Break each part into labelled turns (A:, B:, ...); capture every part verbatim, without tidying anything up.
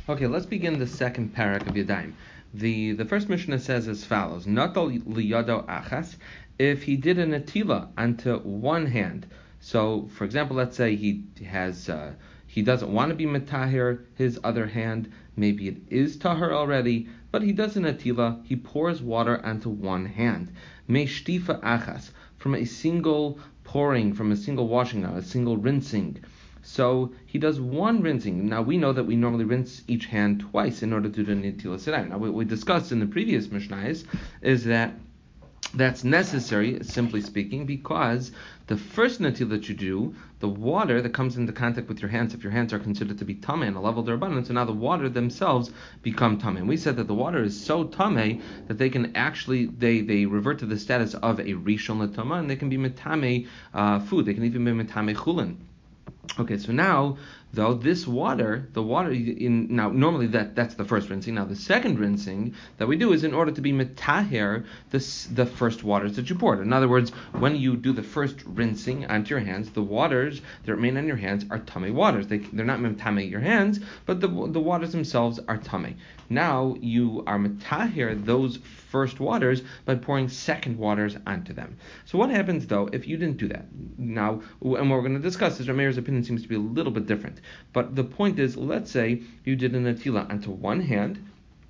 A: Okay, let's begin the second parak of Yadayim. The the first Mishnah says as follows: Natal liyado achas. If he did a natila onto one hand, so for example, let's say he has uh, he doesn't want to be metahir his other hand. Maybe it is tahir already, but he does a natila. He pours water onto one hand. Me shtifa achas, from a single pouring, from a single washing, a single rinsing. So he does one rinsing. Now we know that we normally rinse each hand twice in order to do Netilas Yadayim. Now what we discussed in the previous Mishnayos is that that's necessary, simply speaking, because the first natil that you do, the water that comes into contact with your hands, if your hands are considered to be tameh and a level of abundance, so now the water themselves become tameh. And we said that the water is so tameh that they can actually they they revert to the status of a rishon l'tamah, and they can be metame uh, food. They can even be metame chulin. Okay, so now, though, this water, the water in now normally that that's the first rinsing. Now the second rinsing that we do is in order to be metaher this the first waters that you poured. In other words, when you do the first rinsing onto your hands, the waters that remain on your hands are tamei waters. They they're not metamei your hands, but the the waters themselves are tamei. Now you are metaher those first waters by pouring second waters onto them. So what happens though if you didn't do that? Now, and what we're going to discuss is Rameir's opinion seems to be a little bit different. But the point is, let's say you did an natila onto one hand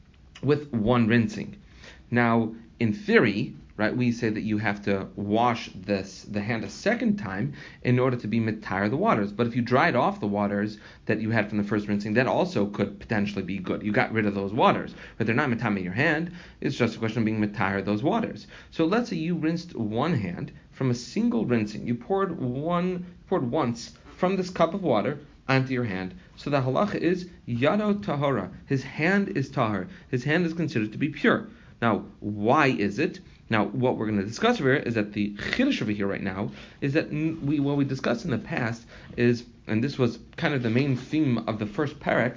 A: with one rinsing. Now, in theory, right, we say that you have to wash this the hand a second time in order to be mitar the waters. But if you dried off the waters that you had from the first rinsing, that also could potentially be good. You got rid of those waters, but they're not mitame your hand. It's just a question of being mitar those waters. So let's say you rinsed one hand from a single rinsing. You poured one poured once from this cup of water onto your hand. So the halacha is yado tahara. His hand is tahar. His hand is considered to be pure. Now, why is it? Now, what we're going to discuss over here is that the chiddush over here right now is that we what we discussed in the past is, and this was kind of the main theme of the first parak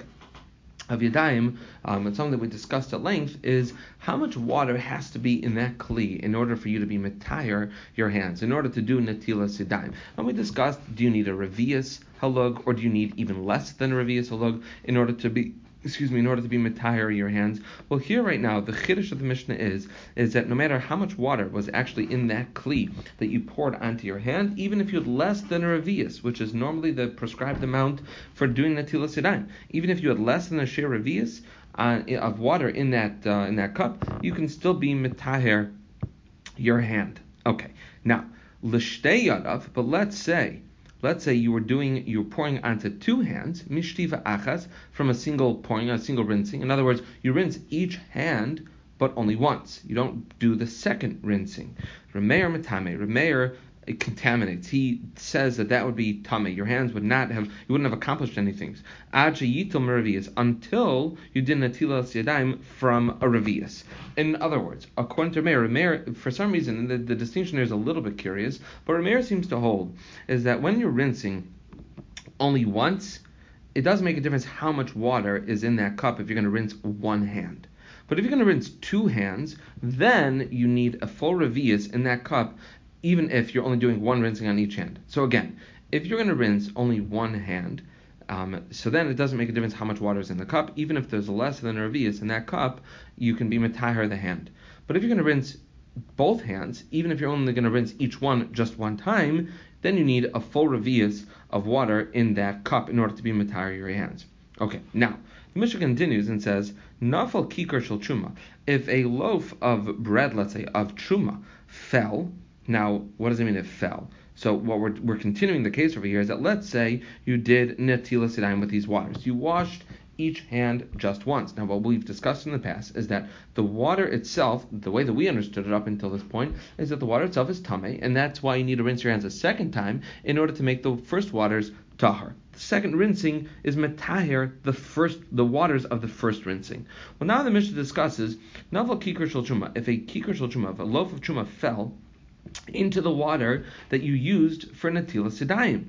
A: of Yadayim, um, it's something that we discussed at length, is how much water has to be in that kli in order for you to be metayr your hands, in order to do netilas yadayim. And we discussed, do you need a revius halug, or do you need even less than a revius halug in order to be excuse me, in order to be metayr your hands? Well, here right now, the chiddush of the Mishnah is, is that no matter how much water was actually in that kli that you poured onto your hand, even if you had less than a revius, which is normally the prescribed amount for doing netilas yadayim, even if you had less than a share revius uh, of water in that uh, in that cup, you can still be metayr your hand. Okay, now l'shtei yadav, but let's say. Let's say you were doing, you were pouring onto two hands, mishtiva achas, from a single pouring, a single rinsing. In other words, you rinse each hand, but only once. You don't do the second rinsing. Remeir metame. Remeir contaminates. He says that that would be tame. Your hands would not have, you wouldn't have accomplished anything. Ad sheyitul meravias, until you did netilas yadayim from a revius. In other words, according to Remeir, Remeir, for some reason, the, the distinction there is a little bit curious, but Remeir seems to hold is that when you're rinsing only once, it doesn't make a difference how much water is in that cup if you're going to rinse one hand. But if you're going to rinse two hands, then you need a full revius in that cup, even if you're only doing one rinsing on each hand. So again, if you're going to rinse only one hand, um, so then it doesn't make a difference how much water is in the cup. Even if there's less than a revius in that cup, you can be metahar the hand. But if you're going to rinse both hands, even if you're only going to rinse each one just one time, then you need a full revius of water in that cup in order to be metahar your hands. Okay, now the Mishnah continues and says, Nafal kikar shel truma. If a loaf of bread, let's say, of truma, fell. Now, what does it mean it fell? So what we're we're continuing the case over here is that let's say you did netilas yadayim with these waters. You washed each hand just once. Now, what we've discussed in the past is that the water itself, the way that we understood it up until this point, is that the water itself is tamei, and that's why you need to rinse your hands a second time in order to make the first waters tahar. The second rinsing is metahir the first, the waters of the first rinsing. Well, now the Mishnah discusses naval kikar shel truma. If a kikar shel truma, if a loaf of truma fell into the water that you used for netilas yadayim,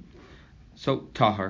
A: so tahar.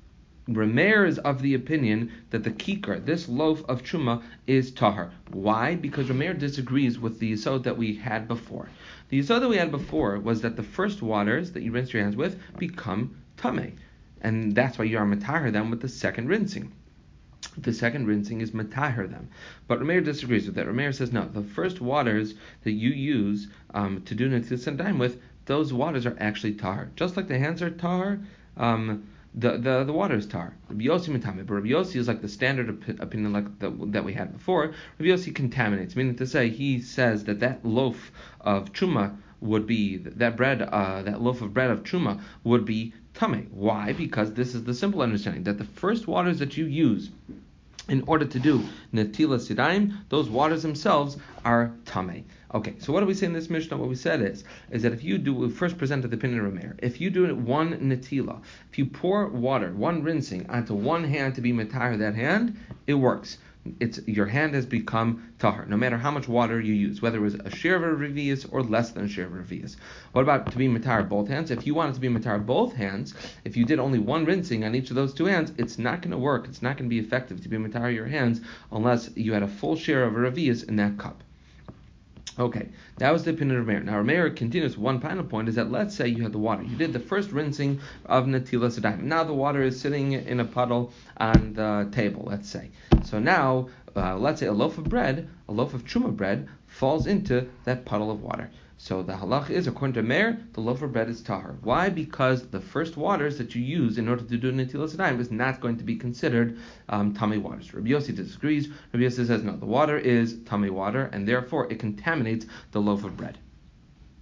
A: Remeir is of the opinion that the kikar, this loaf of truma, is tahar. Why? Because Remeir disagrees with the yisod that we had before. The yisod that we had before was that the first waters that you rinse your hands with become tamei, and that's why you are matahar them with the second rinsing. The second rinsing is mataher them. But Rameir disagrees with that. Rameir says no, the first waters that you use um, to do Netilas Yadayim with, those waters are actually tahar. Just like the hands are tahar, um, the, the the water is tahar. Rabbi Yossi mitame, but Rabbi Yossi is like the standard op- opinion like the, that we had before. Rabbi Yossi contaminates, meaning to say he says that that loaf of truma would be, that bread, uh, that loaf of bread of truma would be tameh. Why? Because this is the simple understanding that the first waters that you use in order to do netilas yadayim, those waters themselves are tameh. Okay, so what do we say in this Mishnah? What we said is, is that if you do, we first presented the opinion of Rameir. If you do one netila, if you pour water, one rinsing, onto one hand to be matar that hand, it works. It's your hand has become tahar, no matter how much water you use, whether it was a share of a revius or less than a share of a revius. What about to be matar both hands? If you wanted to be matar both hands, if you did only one rinsing on each of those two hands, it's not going to work. It's not going to be effective to be matar your hands unless you had a full share of a revius in that cup. Okay, that was the opinion of Rameir. Now Rameir continues, one final point is that let's say you had the water. You did the first rinsing of netilas yadayim. Now the water is sitting in a puddle on the table, let's say. So now, uh, let's say a loaf of bread, a loaf of truma bread, falls into that puddle of water. So the halach is, according to Meir, the loaf of bread is tahar. Why? Because the first waters that you use in order to do netilas yadayim is not going to be considered um, tamei waters. Rabbi Yossi disagrees. Rabbi Yossi says no, the water is tamei water, and therefore it contaminates the loaf of bread.